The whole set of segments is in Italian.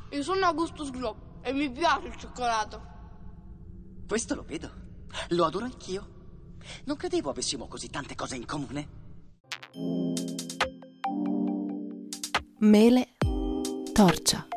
Io sono Augustus Glob e mi piace il cioccolato. Questo lo vedo. Lo adoro anch'io. Non credevo avessimo così tante cose in comune. Mele, torcia.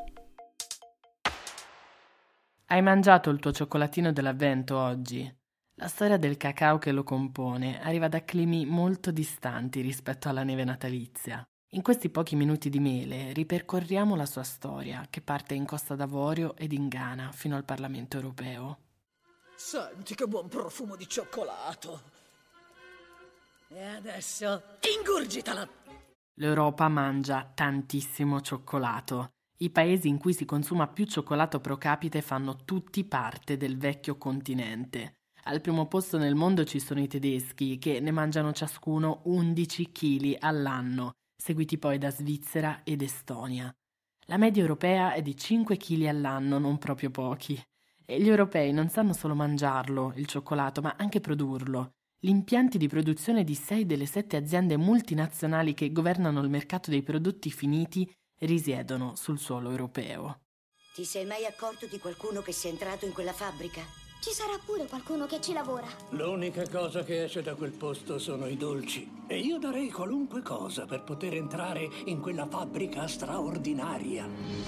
Hai mangiato il tuo cioccolatino dell'avvento oggi? La storia del cacao che lo compone arriva da climi molto distanti rispetto alla neve natalizia. In questi pochi minuti di Mele ripercorriamo la sua storia, che parte in Costa d'Avorio ed in Ghana fino al Parlamento europeo. Senti che buon profumo di cioccolato. E adesso ingurgitala. L'Europa mangia tantissimo cioccolato. I paesi in cui si consuma più cioccolato pro capite fanno tutti parte del vecchio continente. Al primo posto nel mondo ci sono i tedeschi, che ne mangiano ciascuno 11 kg all'anno, seguiti poi da Svizzera ed Estonia. La media europea è di 5 kg all'anno, non proprio pochi. E gli europei non sanno solo mangiarlo, il cioccolato, ma anche produrlo. Gli impianti di produzione di 6 delle 7 aziende multinazionali che governano il mercato dei prodotti finiti risiedono sul suolo europeo. Ti sei mai accorto di qualcuno che sia entrato in quella fabbrica? Ci sarà pure qualcuno che ci lavora. L'unica cosa che esce da quel posto sono i dolci. E io darei qualunque cosa per poter entrare in quella fabbrica straordinaria.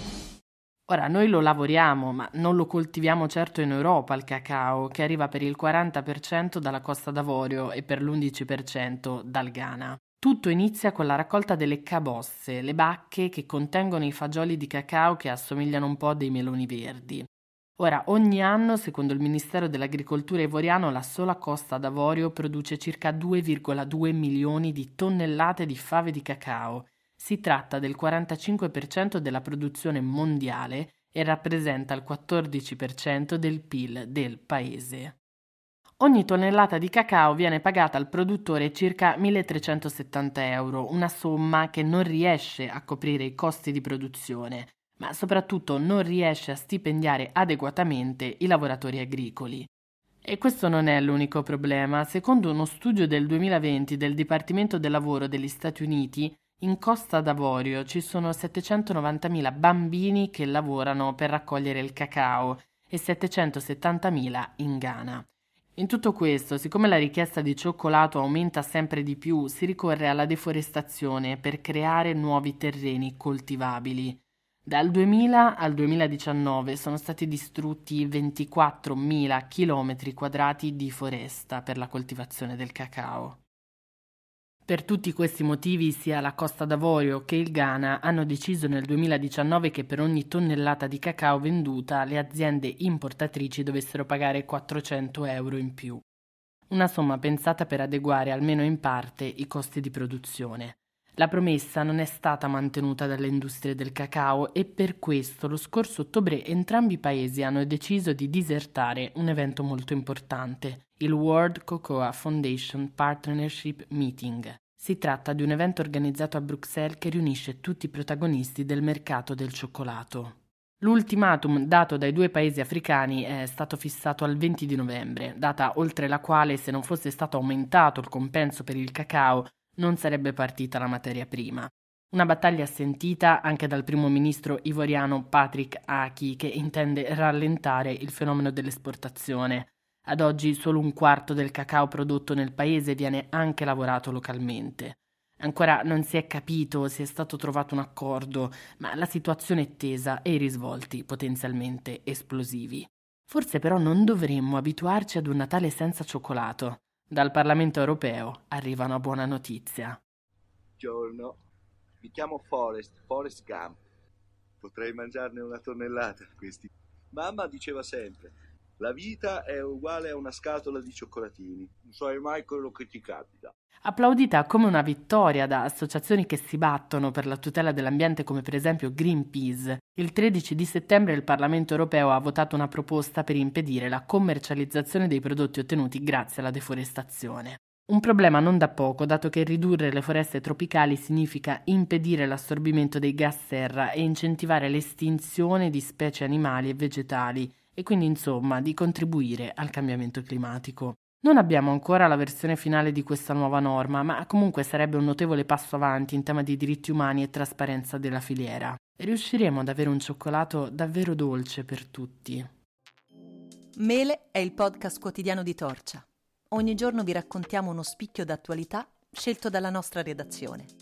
Ora, noi lo lavoriamo, ma non lo coltiviamo certo in Europa, il cacao, che arriva per il 40% dalla Costa d'Avorio e per l'11% dal Ghana. Tutto inizia con la raccolta delle cabosse, le bacche che contengono i fagioli di cacao che assomigliano un po' a dei meloni verdi. Ora, ogni anno, secondo il Ministero dell'Agricoltura ivoriano, la sola Costa d'Avorio produce circa 2,2 milioni di tonnellate di fave di cacao. Si tratta del 45% della produzione mondiale e rappresenta il 14% del PIL del paese. Ogni tonnellata di cacao viene pagata al produttore circa 1.370 euro, una somma che non riesce a coprire i costi di produzione, ma soprattutto non riesce a stipendiare adeguatamente i lavoratori agricoli. E questo non è l'unico problema. Secondo uno studio del 2020 del Dipartimento del Lavoro degli Stati Uniti, in Costa d'Avorio ci sono 790.000 bambini che lavorano per raccogliere il cacao e 770.000 in Ghana. In tutto questo, siccome la richiesta di cioccolato aumenta sempre di più, si ricorre alla deforestazione per creare nuovi terreni coltivabili. Dal 2000 al 2019 sono stati distrutti 24.000 km quadrati di foresta per la coltivazione del cacao. Per tutti questi motivi sia la Costa d'Avorio che il Ghana hanno deciso nel 2019 che per ogni tonnellata di cacao venduta le aziende importatrici dovessero pagare 400 euro in più. Una somma pensata per adeguare almeno in parte i costi di produzione. La promessa non è stata mantenuta dalle industrie del cacao e per questo lo scorso ottobre entrambi i paesi hanno deciso di disertare un evento molto importante, il World Cocoa Foundation Partnership Meeting. Si tratta di un evento organizzato a Bruxelles che riunisce tutti i protagonisti del mercato del cioccolato. L'ultimatum dato dai due paesi africani è stato fissato al 20 di novembre, data oltre la quale, se non fosse stato aumentato il compenso per il cacao, non sarebbe partita la materia prima. Una battaglia sentita anche dal primo ministro ivoriano Patrick Aki, che intende rallentare il fenomeno dell'esportazione. Ad oggi solo un quarto del cacao prodotto nel paese viene anche lavorato localmente. Ancora non si è capito se è stato trovato un accordo, ma la situazione è tesa e i risvolti potenzialmente esplosivi. Forse però non dovremmo abituarci ad un Natale senza cioccolato. Dal Parlamento europeo arriva una buona notizia. Buongiorno, mi chiamo Forrest Gump. Potrei mangiarne una tonnellata questi. Mamma diceva sempre, la vita è uguale a una scatola di cioccolatini, non sai mai quello che ti capita. Applaudita come una vittoria da associazioni che si battono per la tutela dell'ambiente come per esempio Greenpeace, il 13 di settembre il Parlamento europeo ha votato una proposta per impedire la commercializzazione dei prodotti ottenuti grazie alla deforestazione. Un problema non da poco, dato che ridurre le foreste tropicali significa impedire l'assorbimento dei gas serra e incentivare l'estinzione di specie animali e vegetali e quindi insomma di contribuire al cambiamento climatico. Non abbiamo ancora la versione finale di questa nuova norma, ma comunque sarebbe un notevole passo avanti in tema di diritti umani e trasparenza della filiera. riusciremo ad avere un cioccolato davvero dolce per tutti. Mele è il podcast quotidiano di Torcia. Ogni giorno vi raccontiamo uno spicchio d'attualità scelto dalla nostra redazione.